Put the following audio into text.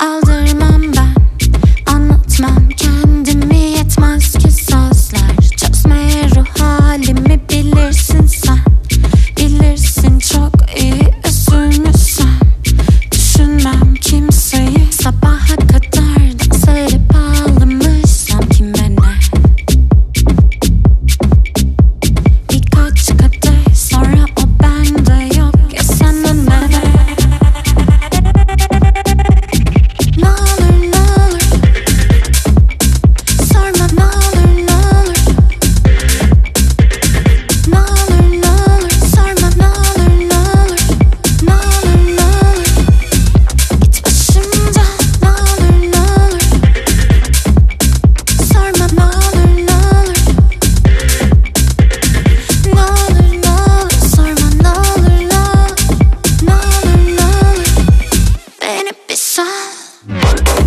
Aldırmam ben, anlatmam kendimi, yetmez ki sözler çözmeye ruh halimi. Bilirsin sen, bilirsin çok iyi üzülmüşsem. Düşünmem kimseyi, sabaha kadar dans edip ağlamışsam kime ne. Birkaç kadeh sonra o bende yok ya, sana ne. Ne olur ne olur sorma, ne olur ne olur. Ne olur ne olur sorma, ne olur ne olur. Ne olur ne olur git başımdan, ne olur ne olur. Sorma, ne olur ne olur. Ne olur ne olur sorma, ne olur ne olur. Ne olur ne olur beni bir sal.